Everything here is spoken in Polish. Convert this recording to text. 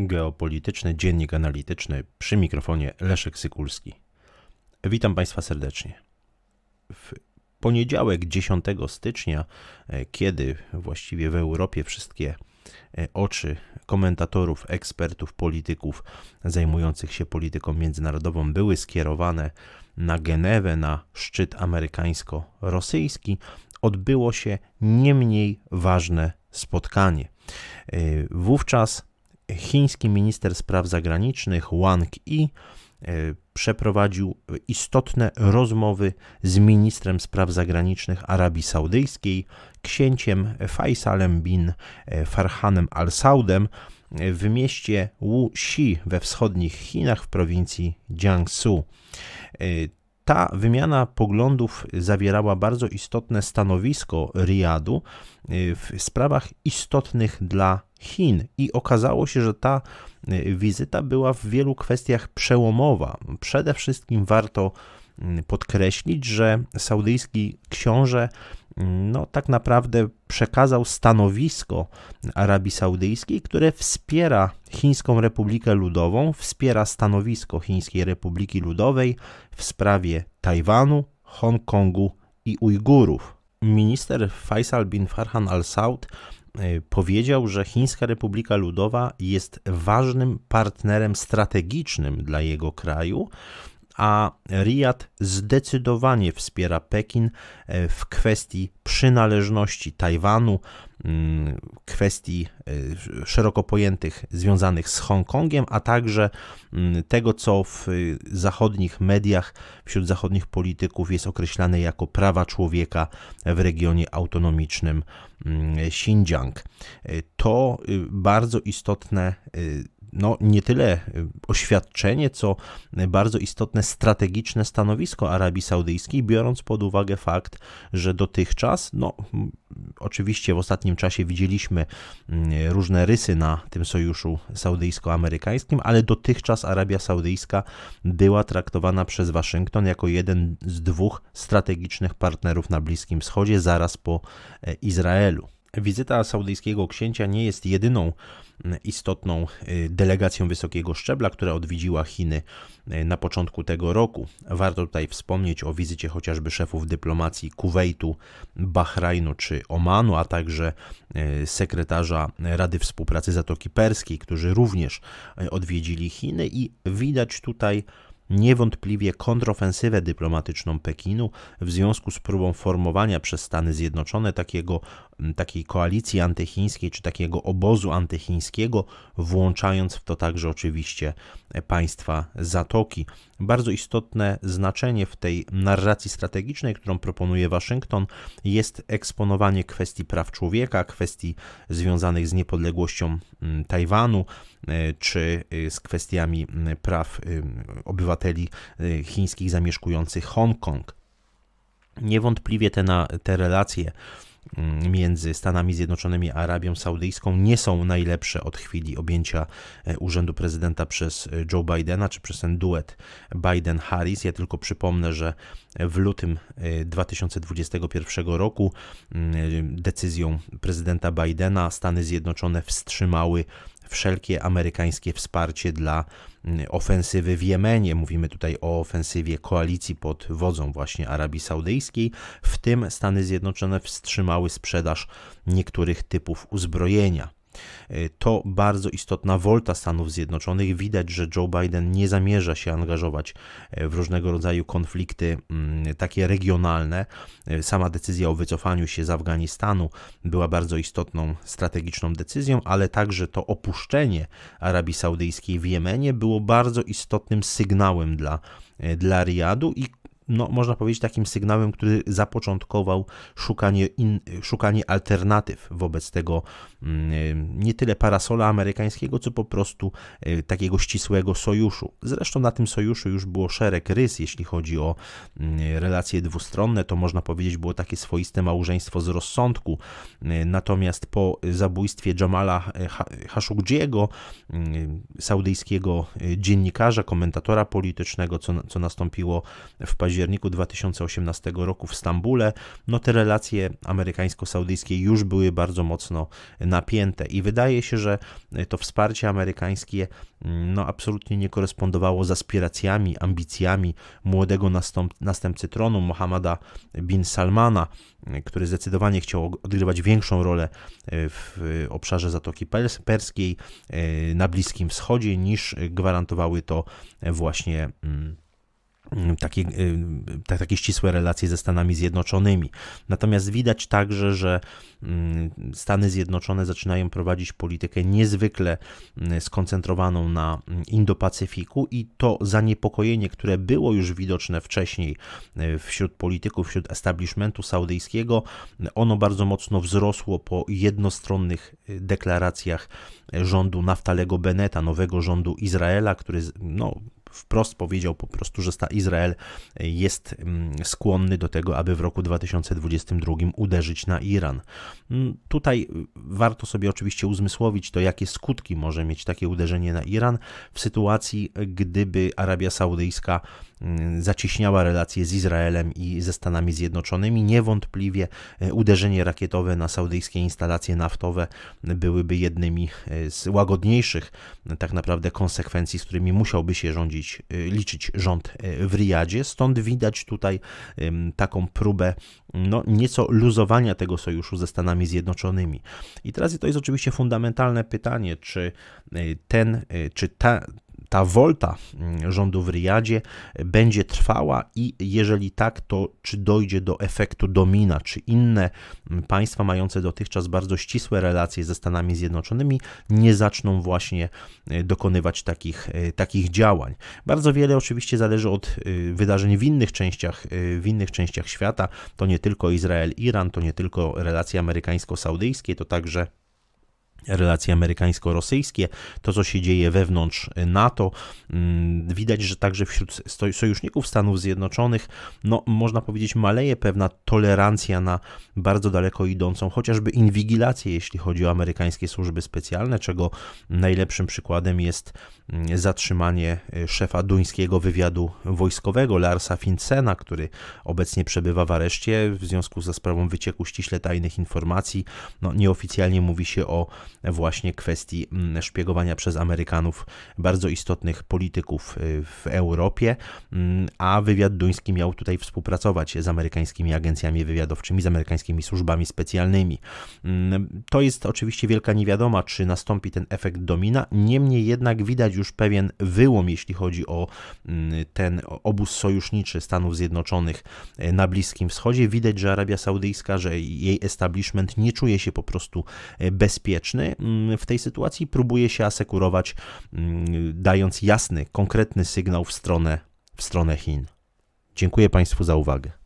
Geopolityczny Dziennik Analityczny, przy mikrofonie Leszek Sykulski. Witam Państwa serdecznie. W poniedziałek 10 stycznia, kiedy właściwie w Europie wszystkie oczy komentatorów, ekspertów, polityków zajmujących się polityką międzynarodową były skierowane na Genewę, na szczyt amerykańsko-rosyjski, odbyło się nie mniej ważne spotkanie. Wówczas chiński minister spraw zagranicznych Wang Yi przeprowadził istotne rozmowy z ministrem spraw zagranicznych Arabii Saudyjskiej, księciem Faisalem bin Farhanem Al-Saudem w mieście Wuxi we wschodnich Chinach w prowincji Jiangsu. Ta wymiana poglądów zawierała bardzo istotne stanowisko Riyadu w sprawach istotnych dla Chin i okazało się, że ta wizyta była w wielu kwestiach przełomowa. Przede wszystkim warto podkreślić, że saudyjski książę tak naprawdę przekazał stanowisko Arabii Saudyjskiej, które wspiera Chińską Republikę Ludową, wspiera stanowisko Chińskiej Republiki Ludowej w sprawie Tajwanu, Hongkongu i Ujgurów. Minister Faisal bin Farhan Al-Saud powiedział, że Chińska Republika Ludowa jest ważnym partnerem strategicznym dla jego kraju, a Riyad zdecydowanie wspiera Pekin w kwestii przynależności Tajwanu, kwestii szeroko pojętych związanych z Hongkongiem, a także tego, co w zachodnich mediach, wśród zachodnich polityków jest określane jako prawa człowieka w regionie autonomicznym Xinjiang. To bardzo istotne nie tyle oświadczenie, co bardzo istotne strategiczne stanowisko Arabii Saudyjskiej, biorąc pod uwagę fakt, że dotychczas, oczywiście w ostatnim czasie widzieliśmy różne rysy na tym sojuszu saudyjsko-amerykańskim, ale dotychczas Arabia Saudyjska była traktowana przez Waszyngton jako jeden z dwóch strategicznych partnerów na Bliskim Wschodzie, zaraz po Izraelu. Wizyta saudyjskiego księcia nie jest jedyną istotną delegacją wysokiego szczebla, która odwiedziła Chiny na początku tego roku. Warto tutaj wspomnieć o wizycie chociażby szefów dyplomacji Kuwejtu, Bahrajnu czy Omanu, a także sekretarza Rady Współpracy Zatoki Perskiej, którzy również odwiedzili Chiny i widać tutaj niewątpliwie kontrofensywę dyplomatyczną Pekinu w związku z próbą formowania przez Stany Zjednoczone takiej koalicji antychińskiej, czy takiego obozu antychińskiego, włączając w to także oczywiście państwa Zatoki. Bardzo istotne znaczenie w tej narracji strategicznej, którą proponuje Waszyngton, jest eksponowanie kwestii praw człowieka, kwestii związanych z niepodległością Tajwanu, czy z kwestiami praw obywateli chińskich zamieszkujących Hongkong. Niewątpliwie te relacje między Stanami Zjednoczonymi a Arabią Saudyjską nie są najlepsze od chwili objęcia urzędu prezydenta przez Joe Bidena, czy przez ten duet Biden-Harris. Ja tylko przypomnę, że w lutym 2021 roku decyzją prezydenta Bidena Stany Zjednoczone wstrzymały wszelkie amerykańskie wsparcie dla ofensywy w Jemenie. Mówimy tutaj o ofensywie koalicji pod wodzą właśnie Arabii Saudyjskiej. W tym Stany Zjednoczone wstrzymały sprzedaż niektórych typów uzbrojenia. To bardzo istotna wolta Stanów Zjednoczonych. Widać, że Joe Biden nie zamierza się angażować w różnego rodzaju konflikty takie regionalne. Sama decyzja o wycofaniu się z Afganistanu była bardzo istotną strategiczną decyzją, ale także to opuszczenie Arabii Saudyjskiej w Jemenie było bardzo istotnym sygnałem dla Riyadu i można powiedzieć takim sygnałem, który zapoczątkował szukanie alternatyw wobec tego nie tyle parasola amerykańskiego, co po prostu takiego ścisłego sojuszu. Zresztą na tym sojuszu już było szereg rys, jeśli chodzi o relacje dwustronne, to można powiedzieć było takie swoiste małżeństwo z rozsądku. Natomiast po zabójstwie Jamala Khashoggiego, saudyjskiego dziennikarza, komentatora politycznego, co nastąpiło w październiku październiku 2018 roku w Stambule, no te relacje amerykańsko-saudyjskie już były bardzo mocno napięte i wydaje się, że to wsparcie amerykańskie no absolutnie nie korespondowało z aspiracjami, ambicjami młodego następcy tronu Mohammada bin Salmana, który zdecydowanie chciał odgrywać większą rolę w obszarze Zatoki Perskiej, na Bliskim Wschodzie, niż gwarantowały to właśnie takie ścisłe relacje ze Stanami Zjednoczonymi. Natomiast widać także, że Stany Zjednoczone zaczynają prowadzić politykę niezwykle skoncentrowaną na Indo-Pacyfiku i to zaniepokojenie, które było już widoczne wcześniej wśród polityków, wśród establishmentu saudyjskiego, ono bardzo mocno wzrosło po jednostronnych deklaracjach rządu Naftalego Bennetta, nowego rządu Izraela, który wprost powiedział po prostu, że Izrael jest skłonny do tego, aby w roku 2022 uderzyć na Iran. Tutaj warto sobie oczywiście uzmysłowić to, jakie skutki może mieć takie uderzenie na Iran w sytuacji, gdyby Arabia Saudyjska zacieśniała relacje z Izraelem i ze Stanami Zjednoczonymi. Niewątpliwie uderzenie rakietowe na saudyjskie instalacje naftowe byłyby jednymi z łagodniejszych tak naprawdę konsekwencji, z którymi musiałby się liczyć rząd w Riyadzie. Stąd widać tutaj taką próbę nieco luzowania tego sojuszu ze Stanami Zjednoczonymi. I teraz to jest oczywiście fundamentalne pytanie, czy ta wolta rządu w Riyadzie będzie trwała i jeżeli tak, to czy dojdzie do efektu domina, czy inne państwa mające dotychczas bardzo ścisłe relacje ze Stanami Zjednoczonymi nie zaczną właśnie dokonywać takich działań. Bardzo wiele oczywiście zależy od wydarzeń w innych częściach świata. To nie tylko Izrael-Iran, to nie tylko relacje amerykańsko-saudyjskie, to także relacje amerykańsko-rosyjskie, to co się dzieje wewnątrz NATO. Widać, że także wśród sojuszników Stanów Zjednoczonych, można powiedzieć, maleje pewna tolerancja na bardzo daleko idącą, chociażby inwigilację, jeśli chodzi o amerykańskie służby specjalne, czego najlepszym przykładem jest zatrzymanie szefa duńskiego wywiadu wojskowego, Larsa Findsena, który obecnie przebywa w areszcie w związku ze sprawą wycieku ściśle tajnych informacji. Nieoficjalnie mówi się o właśnie kwestii szpiegowania przez Amerykanów bardzo istotnych polityków w Europie, a wywiad duński miał tutaj współpracować z amerykańskimi agencjami wywiadowczymi, z amerykańskimi służbami specjalnymi. To jest oczywiście wielka niewiadoma, czy nastąpi ten efekt domina, niemniej jednak widać już pewien wyłom, jeśli chodzi o ten obóz sojuszniczy Stanów Zjednoczonych na Bliskim Wschodzie. Widać, że Arabia Saudyjska, że jej establishment nie czuje się po prostu bezpieczny w tej sytuacji, próbuje się asekurować, dając jasny, konkretny sygnał w stronę Chin. Dziękuję Państwu za uwagę.